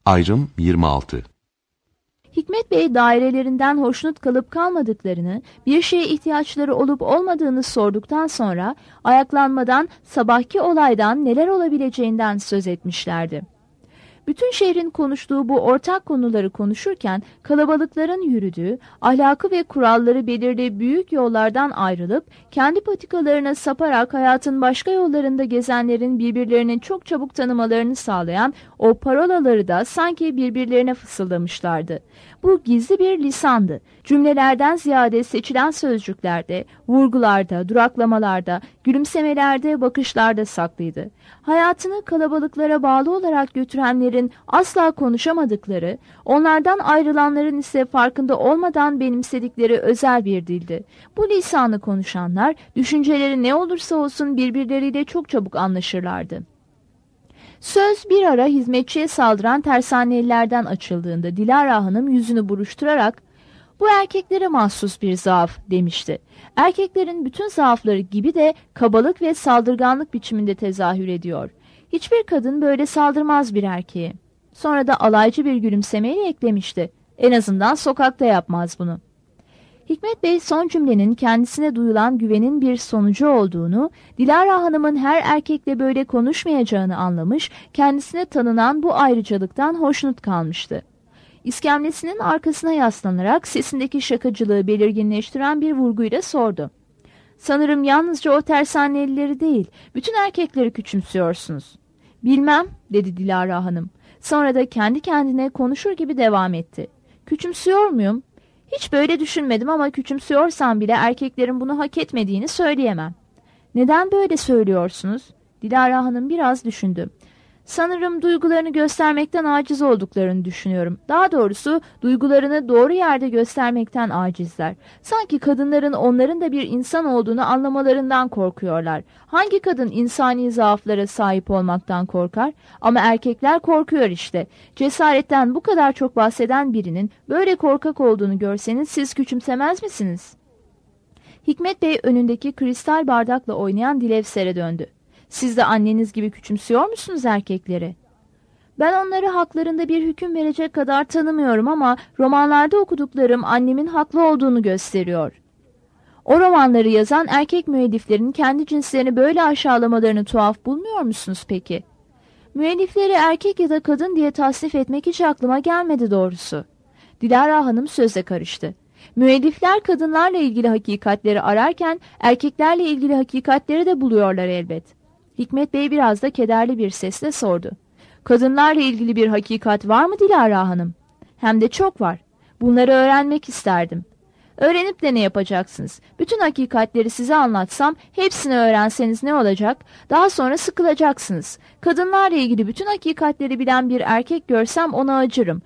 Ayrım 26. Hikmet Bey dairelerinden hoşnut kalıp kalmadıklarını, bir şeye ihtiyaçları olup olmadığını sorduktan sonra ayaklanmadan sabahki olaydan neler olabileceğinden söz etmişlerdi. Bütün şehrin konuştuğu bu ortak konuları konuşurken kalabalıkların yürüdüğü, ahlakı ve kuralları belirli büyük yollardan ayrılıp kendi patikalarına saparak hayatın başka yollarında gezenlerin birbirlerini çok çabuk tanımalarını sağlayan o parolaları da sanki birbirlerine fısıldamışlardı. Bu gizli bir lisandı. Cümlelerden ziyade seçilen sözcüklerde, vurgularda, duraklamalarda, gülümsemelerde, bakışlarda saklıydı. Hayatını kalabalıklara bağlı olarak götürenlerin asla konuşamadıkları, onlardan ayrılanların ise farkında olmadan benimsedikleri özel bir dildi. Bu lisanı konuşanlar, düşünceleri ne olursa olsun birbirleriyle çok çabuk anlaşırlardı. Söz bir ara hizmetçiye saldıran tersanelilerden açıldığında Dilara Hanım yüzünü buruşturarak "Bu erkeklere mahsus bir zaaf" demişti. Erkeklerin bütün zaafları gibi de kabalık ve saldırganlık biçiminde tezahür ediyor. Hiçbir kadın böyle saldırmaz bir erkeğe. Sonra da alaycı bir gülümsemeyle eklemişti. En azından sokakta yapmaz bunu. Hikmet Bey son cümlenin kendisine duyulan güvenin bir sonucu olduğunu, Dilara Hanım'ın her erkekle böyle konuşmayacağını anlamış, kendisine tanınan bu ayrıcalıktan hoşnut kalmıştı. İskemlesinin arkasına yaslanarak sesindeki şakacılığı belirginleştiren bir vurguyla sordu. "Sanırım yalnızca o tersanelileri değil, bütün erkekleri küçümsüyorsunuz." "Bilmem," dedi Dilara Hanım. Sonra da kendi kendine konuşur gibi devam etti. "Küçümsüyor muyum? Hiç böyle düşünmedim ama küçümsüyorsam bile erkeklerin bunu hak etmediğini söyleyemem." "Neden böyle söylüyorsunuz?" Dilara Hanım biraz düşündü. "Sanırım duygularını göstermekten aciz olduklarını düşünüyorum. Daha doğrusu duygularını doğru yerde göstermekten acizler. Sanki kadınların onların da bir insan olduğunu anlamalarından korkuyorlar. Hangi kadın insani zaaflara sahip olmaktan korkar? Ama erkekler korkuyor işte. Cesaretten bu kadar çok bahseden birinin böyle korkak olduğunu görseniz siz küçümsemez misiniz?" Hikmet Bey önündeki kristal bardakla oynayan Dilevser'e döndü. "Siz de anneniz gibi küçümsüyor musunuz erkekleri?" "Ben onları haklarında bir hüküm verecek kadar tanımıyorum ama romanlarda okuduklarım annemin haklı olduğunu gösteriyor." "O romanları yazan erkek müelliflerin kendi cinslerini böyle aşağılamalarını tuhaf bulmuyor musunuz peki?" "Müellifleri erkek ya da kadın diye tasnif etmek hiç aklıma gelmedi doğrusu." Dilara Hanım söze karıştı. "Müellifler kadınlarla ilgili hakikatleri ararken erkeklerle ilgili hakikatleri de buluyorlar elbet." Hikmet Bey biraz da kederli bir sesle sordu. "Kadınlarla ilgili bir hakikat var mı Dilara Hanım?" "Hem de çok var. Bunları öğrenmek isterdim." "Öğrenip de ne yapacaksınız? Bütün hakikatleri size anlatsam, hepsini öğrenseniz ne olacak? Daha sonra sıkılacaksınız. Kadınlarla ilgili bütün hakikatleri bilen bir erkek görsem ona acırım.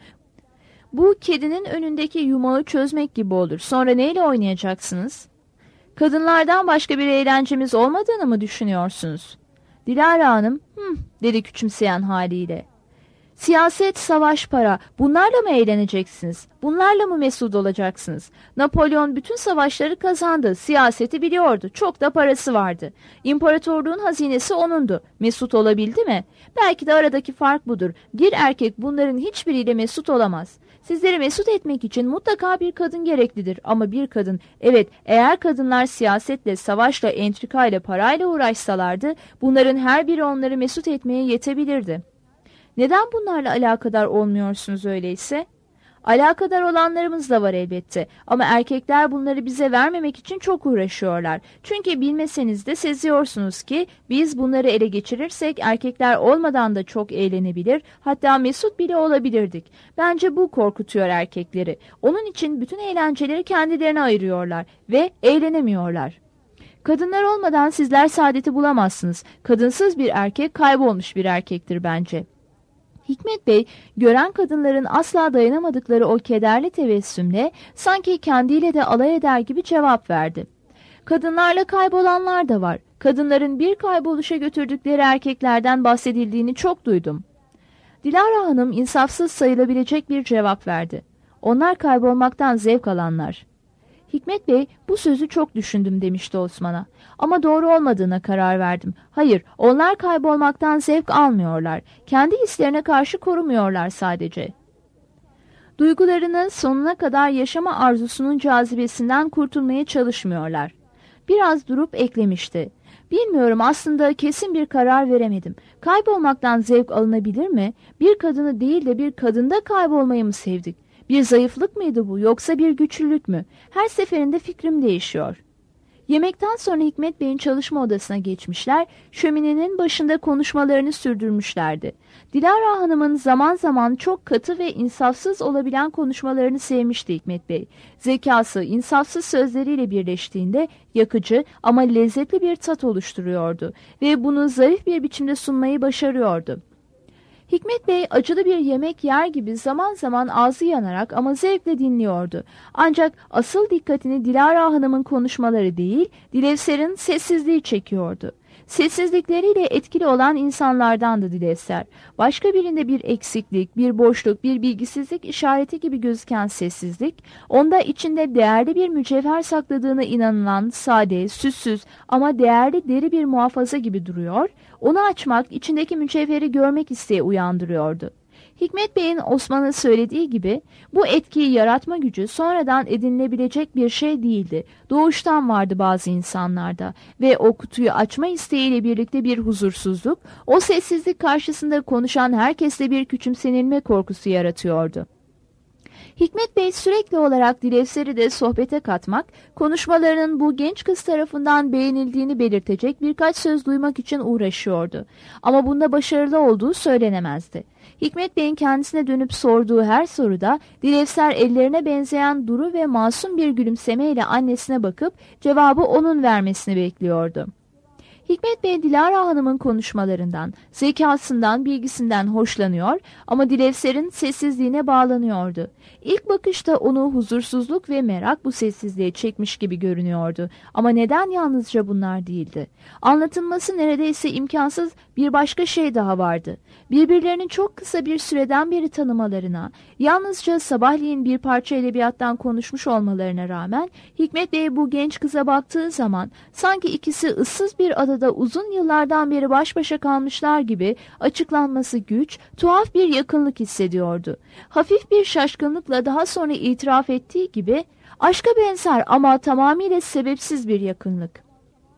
Bu kedinin önündeki yumağı çözmek gibi olur. Sonra neyle oynayacaksınız?" "Kadınlardan başka bir eğlencemiz olmadığını mı düşünüyorsunuz?" Dilara Hanım dedi küçümseyen haliyle. "Siyaset, savaş, para, bunlarla mı eğleneceksiniz? Bunlarla mı mesut olacaksınız? Napolyon bütün savaşları kazandı, siyaseti biliyordu, çok da parası vardı. İmparatorluğun hazinesi onundu. Mesut olabildi mi? Belki de aradaki fark budur. Bir erkek bunların hiçbiriyle mesut olamaz. Sizleri mesut etmek için mutlaka bir kadın gereklidir ama bir kadın, evet, eğer kadınlar siyasetle, savaşla, entrikayla, parayla uğraşsalardı bunların her biri onları mesut etmeye yetebilirdi." "Neden bunlarla alakadar olmuyorsunuz öyleyse?" "Alakadar olanlarımız da var elbette ama erkekler bunları bize vermemek için çok uğraşıyorlar. Çünkü bilmeseniz de seziyorsunuz ki biz bunları ele geçirirsek erkekler olmadan da çok eğlenebilir, hatta mesut bile olabilirdik. Bence bu korkutuyor erkekleri. Onun için bütün eğlenceleri kendilerine ayırıyorlar ve eğlenemiyorlar. Kadınlar olmadan sizler saadeti bulamazsınız. Kadınsız bir erkek kaybolmuş bir erkektir bence." Hikmet Bey, gören kadınların asla dayanamadıkları o kederli tebessümle sanki kendiyle de alay eder gibi cevap verdi. "Kadınlarla kaybolanlar da var. Kadınların bir kayboluşa götürdükleri erkeklerden bahsedildiğini çok duydum." Dilara Hanım insafsız sayılabilecek bir cevap verdi. "Onlar kaybolmaktan zevk alanlar." Hikmet Bey bu sözü çok düşündüm demişti Osman'a. Ama doğru olmadığına karar verdim. Hayır, onlar kaybolmaktan zevk almıyorlar. Kendi hislerine karşı korumuyorlar sadece. Duygularının sonuna kadar yaşama arzusunun cazibesinden kurtulmaya çalışmıyorlar. Biraz durup eklemişti. Bilmiyorum, aslında kesin bir karar veremedim. Kaybolmaktan zevk alınabilir mi? Bir kadını değil de bir kadında kaybolmayı mı sevdik? Bir zayıflık mıydı bu, yoksa bir güçlülük mü? Her seferinde fikrim değişiyor. Yemekten sonra Hikmet Bey'in çalışma odasına geçmişler, şöminenin başında konuşmalarını sürdürmüşlerdi. Dilara Hanım'ın zaman zaman çok katı ve insafsız olabilen konuşmalarını sevmişti Hikmet Bey. Zekası, insafsız sözleriyle birleştiğinde yakıcı ama lezzetli bir tat oluşturuyordu ve bunu zarif bir biçimde sunmayı başarıyordu. Hikmet Bey acılı bir yemek yer gibi zaman zaman ağzı yanarak ama zevkle dinliyordu. Ancak asıl dikkatini Dilara Hanım'ın konuşmaları değil, Dilevser'in sessizliği çekiyordu. Sessizlikleriyle etkili olan insanlardandı Dilevser. Başka birinde bir eksiklik, bir boşluk, bir bilgisizlik işareti gibi gözüken sessizlik, onda içinde değerli bir mücevher sakladığına inanılan sade, süssüz ama değerli deri bir muhafaza gibi duruyor, onu açmak, içindeki mücevheri görmek isteği uyandırıyordu. Hikmet Bey'in Osman'a söylediği gibi bu etkiyi yaratma gücü sonradan edinilebilecek bir şey değildi. Doğuştan vardı bazı insanlarda ve o kutuyu açma isteğiyle birlikte bir huzursuzluk, o sessizlik karşısında konuşan herkesle bir küçümsenilme korkusu yaratıyordu. Hikmet Bey sürekli olarak Dilevser'i de sohbete katmak, konuşmalarının bu genç kız tarafından beğenildiğini belirtecek birkaç söz duymak için uğraşıyordu. Ama bunda başarılı olduğu söylenemezdi. Hikmet Bey'in kendisine dönüp sorduğu her soruda Dilevser ellerine benzeyen duru ve masum bir gülümsemeyle annesine bakıp cevabı onun vermesini bekliyordu. Hikmet Bey Dilara Hanım'ın konuşmalarından, zekasından, bilgisinden hoşlanıyor ama Dilevser'in sessizliğine bağlanıyordu. İlk bakışta onu huzursuzluk ve merak bu sessizliğe çekmiş gibi görünüyordu. Ama neden yalnızca bunlar değildi? Anlatılması neredeyse imkansız bir başka şey daha vardı. Birbirlerini çok kısa bir süreden beri tanımalarına, yalnızca sabahleyin bir parça edebiyattan konuşmuş olmalarına rağmen Hikmet Bey bu genç kıza baktığı zaman sanki ikisi ıssız bir adada uzun yıllardan beri baş başa kalmışlar gibi açıklanması güç, tuhaf bir yakınlık hissediyordu. Hafif bir şaşkınlıkla daha sonra itiraf ettiği gibi aşka benzer ama tamamıyla sebepsiz bir yakınlık.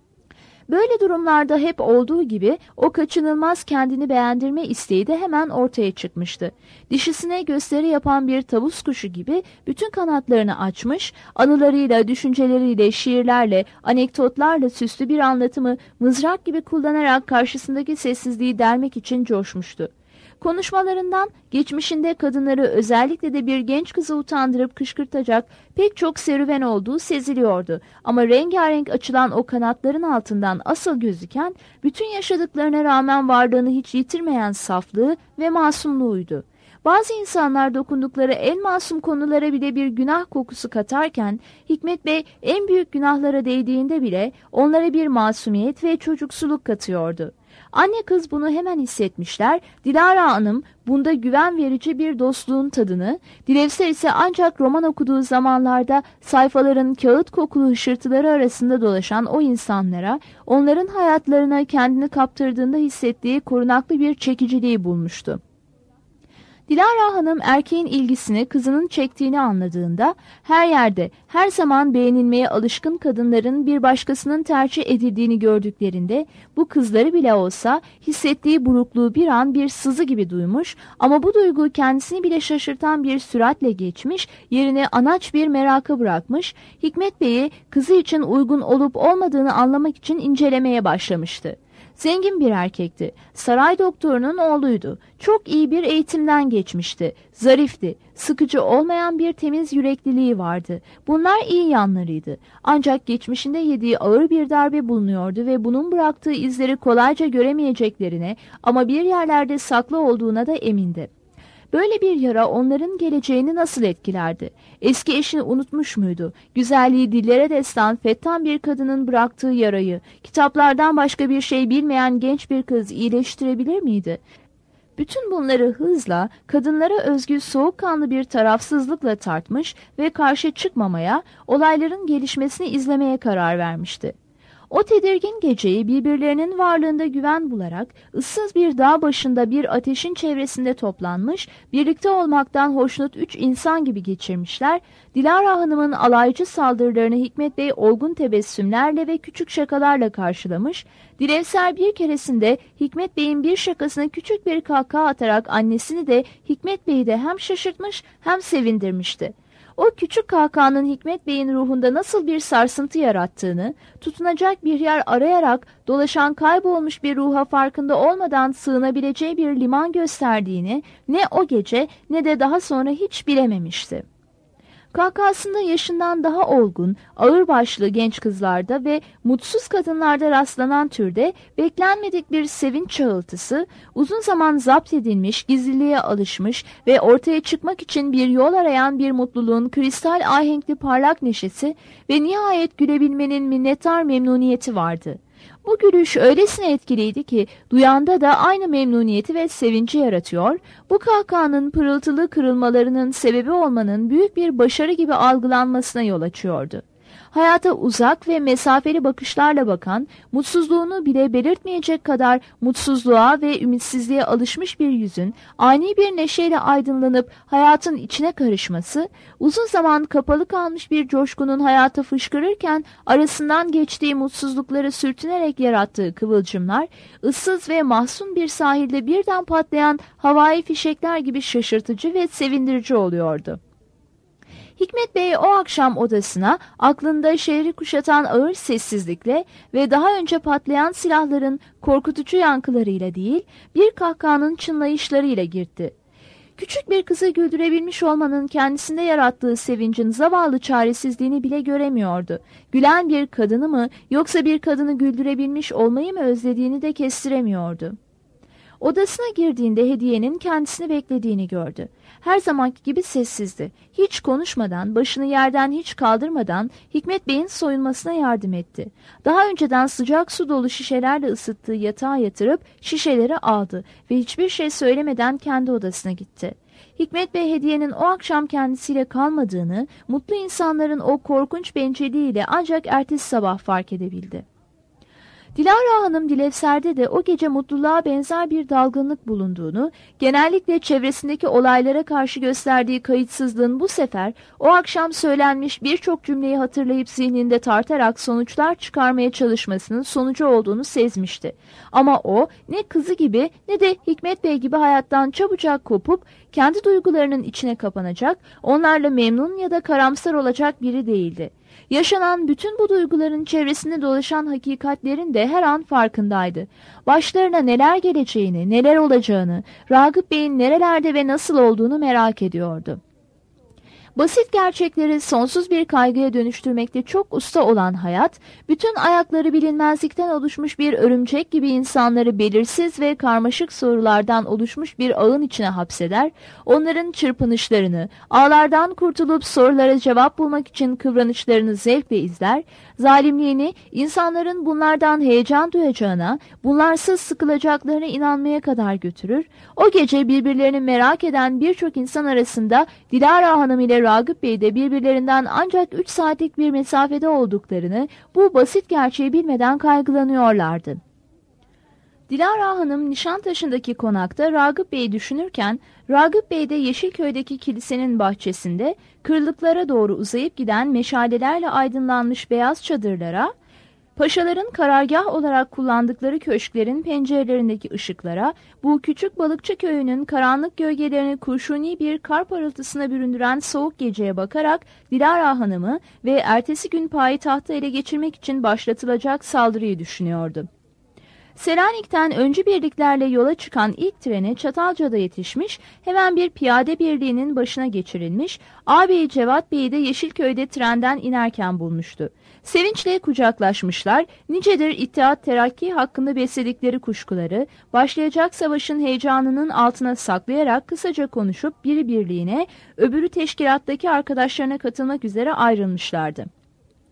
Böyle durumlarda hep olduğu gibi o kaçınılmaz kendini beğendirme isteği de hemen ortaya çıkmıştı. Dişisine gösteri yapan bir tavus kuşu gibi bütün kanatlarını açmış, anılarıyla, düşünceleriyle, şiirlerle, anekdotlarla süslü bir anlatımı mızrak gibi kullanarak karşısındaki sessizliği delmek için coşmuştu. Konuşmalarından geçmişinde kadınları özellikle de bir genç kızı utandırıp kışkırtacak pek çok serüven olduğu seziliyordu. Ama rengarenk açılan o kanatların altından asıl gözüken bütün yaşadıklarına rağmen varlığını hiç yitirmeyen saflığı ve masumluğuydu. Bazı insanlar dokundukları en masum konulara bile bir günah kokusu katarken Hikmet Bey en büyük günahlara değdiğinde bile onlara bir masumiyet ve çocuksuluk katıyordu. Anne kız bunu hemen hissetmişler. Dilara Hanım bunda güven verici bir dostluğun tadını, Dilevser ise ancak roman okuduğu zamanlarda sayfaların kağıt kokulu hışırtıları arasında dolaşan o insanlara, onların hayatlarına kendini kaptırdığında hissettiği korunaklı bir çekiciliği bulmuştu. Dilara Hanım erkeğin ilgisini kızının çektiğini anladığında her yerde her zaman beğenilmeye alışkın kadınların bir başkasının tercih edildiğini gördüklerinde bu kızları bile olsa hissettiği burukluğu bir an bir sızı gibi duymuş ama bu duygu kendisini bile şaşırtan bir süratle geçmiş, yerine anaç bir meraka bırakmış, Hikmet Bey'i kızı için uygun olup olmadığını anlamak için incelemeye başlamıştı. Zengin bir erkekti. Saray doktorunun oğluydu. Çok iyi bir eğitimden geçmişti. Zarifti. Sıkıcı olmayan bir temiz yürekliliği vardı. Bunlar iyi yanlarıydı. Ancak geçmişinde yediği ağır bir darbe bulunuyordu ve bunun bıraktığı izleri kolayca göremeyeceklerine ama bir yerlerde saklı olduğuna da emindi. Böyle bir yara onların geleceğini nasıl etkilerdi? Eski eşini unutmuş muydu? Güzelliği dillere destan fettan bir kadının bıraktığı yarayı, kitaplardan başka bir şey bilmeyen genç bir kız iyileştirebilir miydi? Bütün bunları hızla, kadınlara özgü soğukkanlı bir tarafsızlıkla tartmış ve karşı çıkmamaya, olayların gelişmesini izlemeye karar vermişti. O tedirgin geceyi birbirlerinin varlığında güven bularak ıssız bir dağ başında bir ateşin çevresinde toplanmış, birlikte olmaktan hoşnut 3 insan gibi geçirmişler. Dilara Hanım'ın alaycı saldırılarını Hikmet Bey olgun tebessümlerle ve küçük şakalarla karşılamış, Dilevser bir keresinde Hikmet Bey'in bir şakasına küçük bir kahkaha atarak annesini de Hikmet Bey'i de hem şaşırtmış hem sevindirmişti. O küçük kahkahanın Hikmet Bey'in ruhunda nasıl bir sarsıntı yarattığını, tutunacak bir yer arayarak dolaşan kaybolmuş bir ruha farkında olmadan sığınabileceği bir liman gösterdiğini ne o gece ne de daha sonra hiç bilememişti. Kahkahasında yaşından daha olgun, ağırbaşlı genç kızlarda ve mutsuz kadınlarda rastlanan türde beklenmedik bir sevinç çağıltısı, uzun zaman zapt edilmiş, gizliliğe alışmış ve ortaya çıkmak için bir yol arayan bir mutluluğun kristal ahenkli parlak neşesi ve nihayet gülebilmenin minnettar memnuniyeti vardı. Bu gülüş öylesine etkiliydi ki duyanda da aynı memnuniyeti ve sevinci yaratıyor, bu kahkahanın pırıltılı kırılmalarının sebebi olmanın büyük bir başarı gibi algılanmasına yol açıyordu. Hayata uzak ve mesafeli bakışlarla bakan, mutsuzluğunu bile belirtmeyecek kadar mutsuzluğa ve ümitsizliğe alışmış bir yüzün ani bir neşeyle aydınlanıp hayatın içine karışması, uzun zaman kapalı kalmış bir coşkunun hayata fışkırırken arasından geçtiği mutsuzlukları sürtünerek yarattığı kıvılcımlar, ıssız ve mahzun bir sahilde birden patlayan havai fişekler gibi şaşırtıcı ve sevindirici oluyordu. Hikmet Bey o akşam odasına aklında şehri kuşatan ağır sessizlikle ve daha önce patlayan silahların korkutucu yankılarıyla değil, bir kahkahanın çınlayışlarıyla girdi. Küçük bir kızı güldürebilmiş olmanın kendisinde yarattığı sevincin zavallı çaresizliğini bile göremiyordu. Gülen bir kadını mı yoksa bir kadını güldürebilmiş olmayı mı özlediğini de kestiremiyordu. Odasına girdiğinde hediyenin kendisini beklediğini gördü. Her zamanki gibi sessizdi. Hiç konuşmadan, başını yerden hiç kaldırmadan Hikmet Bey'in soyunmasına yardım etti. Daha önceden sıcak su dolu şişelerle ısıttığı yatağa yatırıp şişeleri aldı ve hiçbir şey söylemeden kendi odasına gitti. Hikmet Bey hediyenin o akşam kendisiyle kalmadığını, mutlu insanların o korkunç bencilliğiyle ancak ertesi sabah fark edebildi. Dilara Hanım Dilevser'de de o gece mutluluğa benzer bir dalgınlık bulunduğunu, genellikle çevresindeki olaylara karşı gösterdiği kayıtsızlığın bu sefer o akşam söylenmiş birçok cümleyi hatırlayıp zihninde tartarak sonuçlar çıkarmaya çalışmasının sonucu olduğunu sezmişti. Ama o ne kızı gibi ne de Hikmet Bey gibi hayattan çabucak kopup kendi duygularının içine kapanacak, onlarla memnun ya da karamsar olacak biri değildi. Yaşanan bütün bu duyguların çevresinde dolaşan hakikatlerin de her an farkındaydı. Başlarına neler geleceğini, neler olacağını, Ragıp Bey'in nerelerde ve nasıl olduğunu merak ediyordu. Basit gerçekleri sonsuz bir kaygıya dönüştürmekte çok usta olan hayat, bütün ayakları bilinmezlikten oluşmuş bir örümcek gibi insanları belirsiz ve karmaşık sorulardan oluşmuş bir ağın içine hapseder, onların çırpınışlarını, ağlardan kurtulup sorulara cevap bulmak için kıvranışlarını zevkle izler, zalimliğini insanların bunlardan heyecan duyacağına, bunlarsız sıkılacaklarına inanmaya kadar götürür. O gece birbirlerini merak eden birçok insan arasında Dilara Hanım ile Ragıp Bey de birbirlerinden ancak 3 saatlik bir mesafede olduklarını, bu basit gerçeği bilmeden kaygılanıyorlardı. Dilara Hanım Nişantaşı'ndaki konakta Ragıp Bey'i düşünürken, Ragıp Bey de Yeşilköy'deki kilisenin bahçesinde kırlıklara doğru uzayıp giden meşalelerle aydınlanmış beyaz çadırlara, paşaların karargah olarak kullandıkları köşklerin pencerelerindeki ışıklara, bu küçük balıkçı köyünün karanlık gölgelerini kurşuni bir kar parıltısına büründüren soğuk geceye bakarak Dilara Hanım'ı ve ertesi gün payitahtı ele geçirmek için başlatılacak saldırıyı düşünüyordu. Selanik'ten öncü birliklerle yola çıkan ilk trene Çatalca'da yetişmiş, hemen bir piyade birliğinin başına geçirilmiş, ağabeyi Cevat Bey'i de Yeşilköy'de trenden inerken bulmuştu. Sevinçle kucaklaşmışlar, nicedir İttihat Terakki hakkında besledikleri kuşkuları, başlayacak savaşın heyecanının altına saklayarak kısaca konuşup biri birliğine, öbürü teşkilattaki arkadaşlarına katılmak üzere ayrılmışlardı.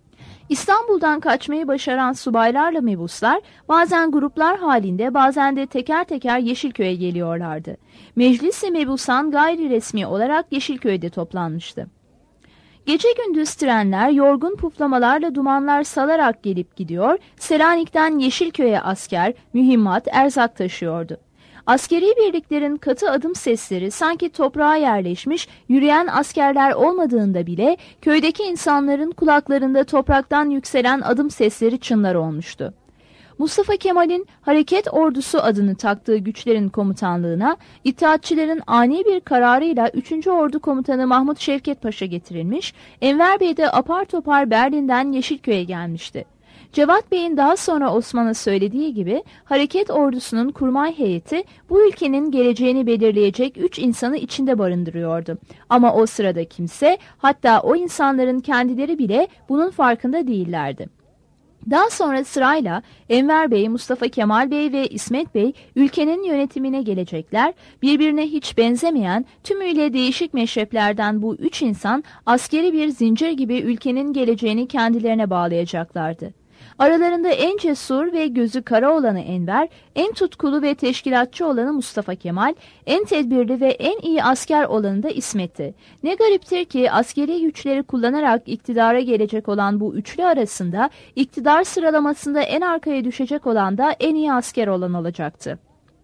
İstanbul'dan kaçmayı başaran subaylarla mebuslar bazen gruplar halinde bazen de teker teker Yeşilköy'e geliyorlardı. Meclis-i Mebusan gayri resmi olarak Yeşilköy'de toplanmıştı. Gece gündüz trenler yorgun puflamalarla dumanlar salarak gelip gidiyor, Selanik'ten Yeşilköy'e asker, mühimmat, erzak taşıyordu. Askeri birliklerin katı adım sesleri sanki toprağa yerleşmiş, yürüyen askerler olmadığında bile köydeki insanların kulaklarında topraktan yükselen adım sesleri çınlar olmuştu. Mustafa Kemal'in Hareket Ordusu adını taktığı güçlerin komutanlığına İttihatçıların ani bir kararıyla 3. Ordu Komutanı Mahmut Şevket Paşa getirilmiş, Enver Bey de apar topar Berlin'den Yeşilköy'e gelmişti. Cevat Bey'in daha sonra Osman'a söylediği gibi Hareket Ordusu'nun kurmay heyeti bu ülkenin geleceğini belirleyecek 3 insanı içinde barındırıyordu. Ama o sırada kimse, hatta o insanların kendileri bile bunun farkında değillerdi. Daha sonra sırayla Enver Bey, Mustafa Kemal Bey ve İsmet Bey ülkenin yönetimine gelecekler, birbirine hiç benzemeyen tümüyle değişik meşreplerden bu 3 insan askeri bir zincir gibi ülkenin geleceğini kendilerine bağlayacaklardı. Aralarında en cesur ve gözü kara olanı Enver, en tutkulu ve teşkilatçı olanı Mustafa Kemal, en tedbirli ve en iyi asker olanı da İsmet'ti. Ne gariptir ki askeri güçleri kullanarak iktidara gelecek olan bu üçlü arasında iktidar sıralamasında en arkaya düşecek olan da en iyi asker olan olacaktı.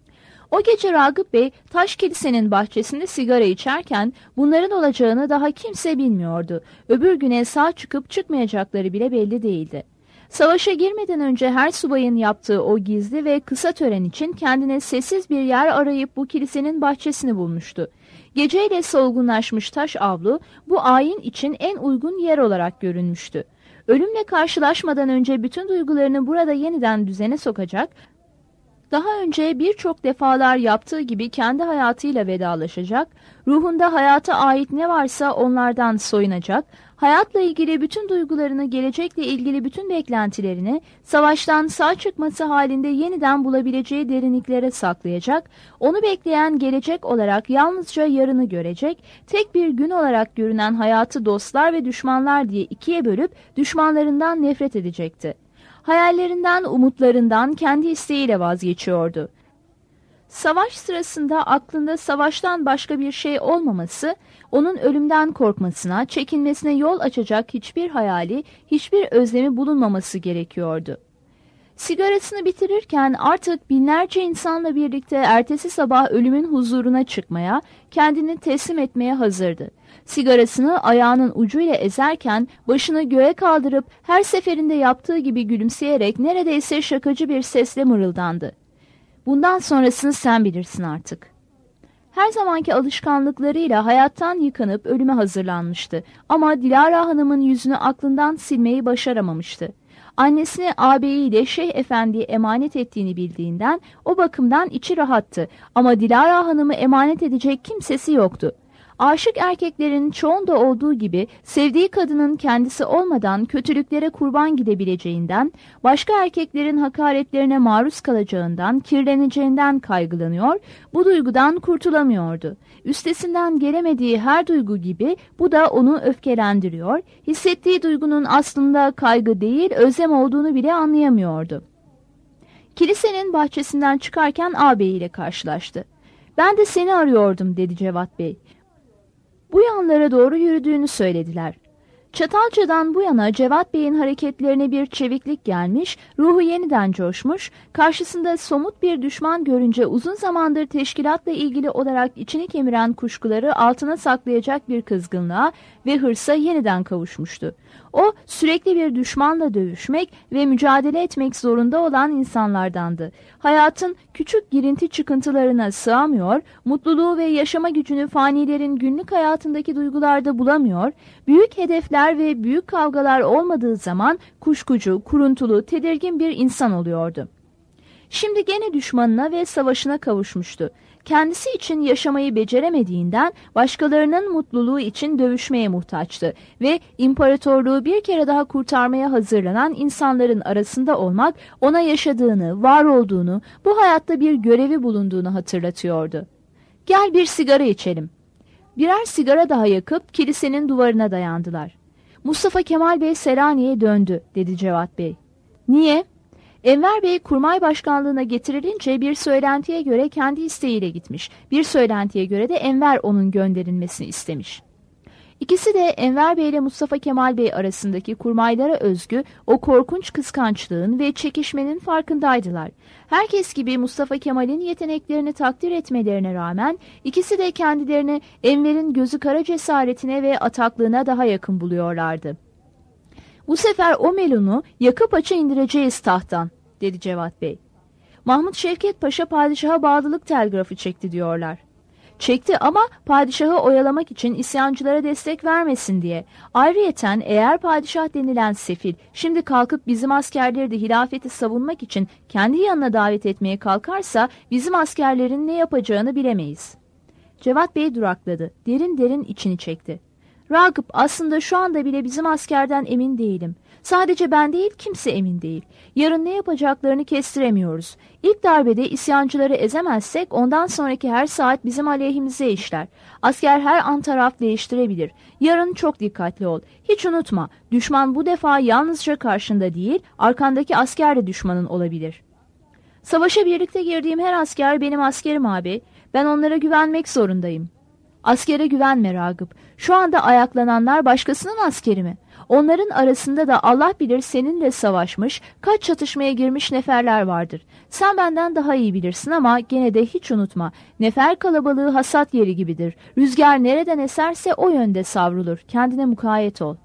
O gece Ragıp Bey taş kilisenin bahçesinde sigara içerken bunların olacağını daha kimse bilmiyordu. Öbür güne sağ çıkıp çıkmayacakları bile belli değildi. Savaşa girmeden önce her subayın yaptığı o gizli ve kısa tören için kendine sessiz bir yer arayıp bu kilisenin bahçesini bulmuştu. Geceyle solgunlaşmış taş avlu bu ayin için en uygun yer olarak görünmüştü. Ölümle karşılaşmadan önce bütün duygularını burada yeniden düzene sokacak, daha önce birçok defalar yaptığı gibi kendi hayatıyla vedalaşacak, ruhunda hayata ait ne varsa onlardan soyunacak, hayatla ilgili bütün duygularını, gelecekle ilgili bütün beklentilerini, savaştan sağ çıkması halinde yeniden bulabileceği derinliklere saklayacak, onu bekleyen gelecek olarak yalnızca yarını görecek, tek bir gün olarak görünen hayatı dostlar ve düşmanlar diye ikiye bölüp düşmanlarından nefret edecekti. Hayallerinden, umutlarından kendi isteğiyle vazgeçiyordu. Savaş sırasında aklında savaştan başka bir şey olmaması, onun ölümden korkmasına, çekinmesine yol açacak hiçbir hayali, hiçbir özlemi bulunmaması gerekiyordu. Sigarasını bitirirken artık binlerce insanla birlikte ertesi sabah ölümün huzuruna çıkmaya, kendini teslim etmeye hazırdı. Sigarasını ayağının ucuyla ezerken başını göğe kaldırıp her seferinde yaptığı gibi gülümseyerek neredeyse şakacı bir sesle mırıldandı. Bundan sonrasını sen bilirsin artık. Her zamanki alışkanlıklarıyla hayattan yıkanıp ölüme hazırlanmıştı ama Dilara Hanım'ın yüzünü aklından silmeyi başaramamıştı. Annesini ağabeyiyle Şeyh Efendi'ye emanet ettiğini bildiğinden o bakımdan içi rahattı ama Dilara Hanım'ı emanet edecek kimsesi yoktu. Aşık erkeklerin çoğunda olduğu gibi sevdiği kadının kendisi olmadan kötülüklere kurban gidebileceğinden, başka erkeklerin hakaretlerine maruz kalacağından, kirleneceğinden kaygılanıyor, bu duygudan kurtulamıyordu. Üstesinden gelemediği her duygu gibi bu da onu öfkelendiriyor, hissettiği duygunun aslında kaygı değil özlem olduğunu bile anlayamıyordu. Kilisenin bahçesinden çıkarken ağabeyiyle karşılaştı. "Ben de seni arıyordum," dedi Cevat Bey. Bu yanlara doğru yürüdüğünü söylediler. Çatalca'dan bu yana Cevat Bey'in hareketlerine bir çeviklik gelmiş, ruhu yeniden coşmuş, karşısında somut bir düşman görünce uzun zamandır teşkilatla ilgili olarak içini kemiren kuşkuları altına saklayacak bir kızgınlığa ve hırsa yeniden kavuşmuştu. O sürekli bir düşmanla dövüşmek ve mücadele etmek zorunda olan insanlardandı. Hayatın küçük girinti çıkıntılarına sığamıyor, mutluluğu ve yaşama gücünü fanilerin günlük hayatındaki duygularda bulamıyor, büyük hedefler ve büyük kavgalar olmadığı zaman kuşkucu, kuruntulu, tedirgin bir insan oluyordu. Şimdi gene düşmanına ve savaşına kavuşmuştu. Kendisi için yaşamayı beceremediğinden başkalarının mutluluğu için dövüşmeye muhtaçtı ve imparatorluğu bir kere daha kurtarmaya hazırlanan insanların arasında olmak ona yaşadığını, var olduğunu, bu hayatta bir görevi bulunduğunu hatırlatıyordu. "Gel bir sigara içelim." Birer sigara daha yakıp kilisenin duvarına dayandılar. Mustafa Kemal Bey Selanik'e döndü, dedi Cevat Bey. Niye? Enver Bey kurmay başkanlığına getirilince bir söylentiye göre kendi isteğiyle gitmiş. Bir söylentiye göre de Enver onun gönderilmesini istemiş. İkisi de Enver Bey ile Mustafa Kemal Bey arasındaki kurmaylara özgü o korkunç kıskançlığın ve çekişmenin farkındaydılar. Herkes gibi Mustafa Kemal'in yeteneklerini takdir etmelerine rağmen ikisi de kendilerini Enver'in gözü kara cesaretine ve ataklığına daha yakın buluyorlardı. Bu sefer o melunu yaka paça indireceğiz tahttan, dedi Cevat Bey. Mahmut Şevket Paşa padişaha bağlılık telgrafı çekti diyorlar. Çekti ama padişahı oyalamak için isyancılara destek vermesin diye. Ayrıyeten eğer padişah denilen sefil şimdi kalkıp bizim askerleri de hilafeti savunmak için kendi yanına davet etmeye kalkarsa bizim askerlerin ne yapacağını bilemeyiz. Cevat Bey durakladı. Derin derin içini çekti. Ragıp, aslında şu anda bile bizim askerden emin değilim. Sadece ben değil, kimse emin değil. Yarın ne yapacaklarını kestiremiyoruz. İlk darbede isyancıları ezemezsek ondan sonraki her saat bizim aleyhimize işler. Asker her an taraf değiştirebilir. Yarın çok dikkatli ol. Hiç unutma, düşman bu defa yalnızca karşında değil, arkandaki asker de düşmanın olabilir. Savaşa birlikte girdiğim her asker benim askerim abi. Ben onlara güvenmek zorundayım. Askere güvenme Ragıp. Şu anda ayaklananlar başkasının askeri mi? Onların arasında da Allah bilir seninle savaşmış, kaç çatışmaya girmiş neferler vardır. Sen benden daha iyi bilirsin ama gene de hiç unutma. Nefer kalabalığı hasat yeri gibidir. Rüzgar nereden eserse o yönde savrulur. Kendine mukayyet ol.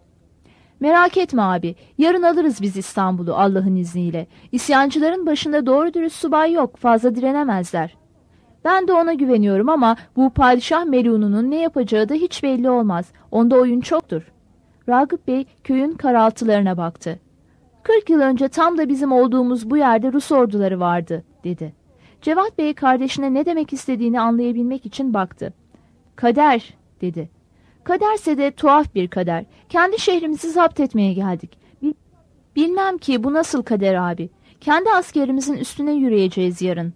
Merak etme abi. Yarın alırız biz İstanbul'u Allah'ın izniyle. İsyancıların başında doğru dürüst subay yok. Fazla direnemezler. Ben de ona güveniyorum ama bu padişah melununun ne yapacağı da hiç belli olmaz. Onda oyun çoktur. Ragıp Bey köyün karaltılarına baktı. 40 yıl önce tam da bizim olduğumuz bu yerde Rus orduları vardı, dedi. Cevat Bey kardeşine ne demek istediğini anlayabilmek için baktı. Kader, dedi. Kaderse de tuhaf bir kader. Kendi şehrimizi zapt etmeye geldik. Bilmem ki bu nasıl kader abi. Kendi askerimizin üstüne yürüyeceğiz yarın.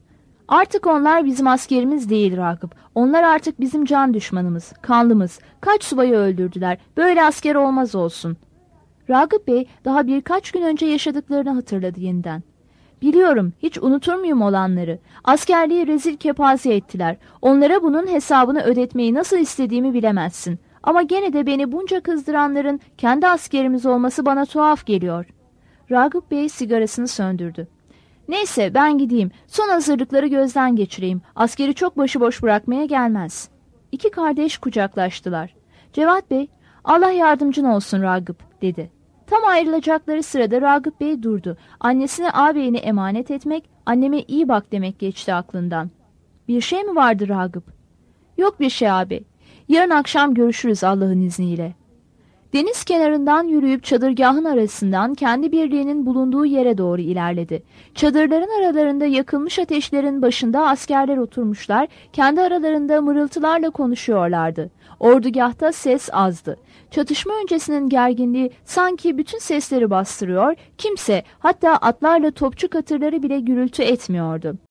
Artık onlar bizim askerimiz değil Ragıp. Onlar artık bizim can düşmanımız, kanlımız. Kaç subayı öldürdüler. Böyle asker olmaz olsun. Ragıp Bey daha birkaç gün önce yaşadıklarını hatırladı yeniden. Biliyorum, hiç unutur muyum olanları? Askerliği rezil kepaze ettiler. Onlara bunun hesabını ödetmeyi nasıl istediğimi bilemezsin. Ama gene de beni bunca kızdıranların kendi askerimiz olması bana tuhaf geliyor. Ragıp Bey sigarasını söndürdü. Neyse ben gideyim. Son hazırlıkları gözden geçireyim. Askeri çok başıboş bırakmaya gelmez. İki kardeş kucaklaştılar. Cevat Bey, Allah yardımcın olsun Ragıp, dedi. Tam ayrılacakları sırada Ragıp Bey durdu. Annesine ağabeyini emanet etmek, anneme iyi bak demek geçti aklından. Bir şey mi vardı Ragıp? Yok bir şey abi. Yarın akşam görüşürüz Allah'ın izniyle. Deniz kenarından yürüyüp çadırgahın arasından kendi birliğinin bulunduğu yere doğru ilerledi. Çadırların aralarında yakılmış ateşlerin başında askerler oturmuşlar, kendi aralarında mırıltılarla konuşuyorlardı. Ordugahta ses azdı. Çatışma öncesinin gerginliği sanki bütün sesleri bastırıyor, kimse hatta atlarla topçu katırları bile gürültü etmiyordu.